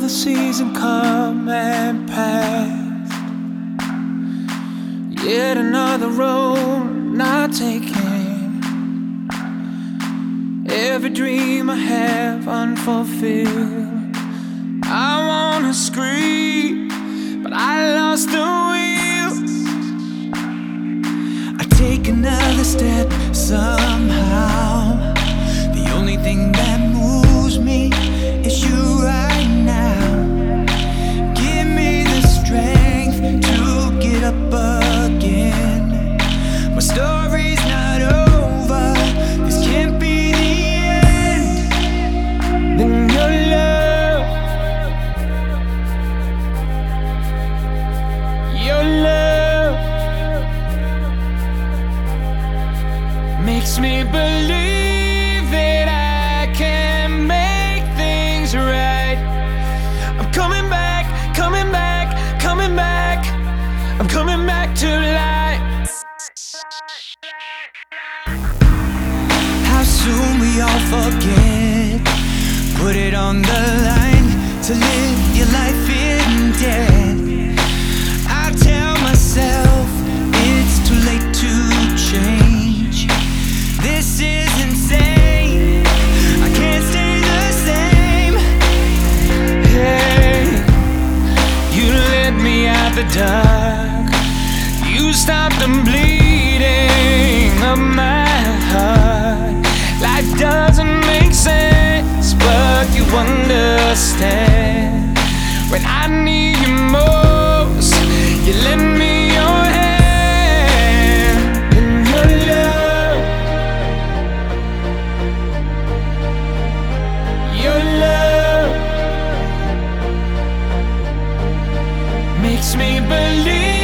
another season come and pass, yet another road not taken. Every dream I have unfulfilled. I wanna scream, but I lost the will. I take another step somehow. The only thing that moves me is you right now. Give me the strength to get up again. My story's not over, this can't be the end. Then your love makes me believe that I can make things right. I'm coming back, coming back, coming back. I'm coming back to life. How soon we all forget. Put it on the line to live your life in debt. I tell myself it's too late to change. This is insane, I can't stay the same. Hey, you let me out the dark. You stopped the bleeding of my heart. Life doesn't make sense, but you understand. When I need you most, you lend me your hand. And your love makes me believe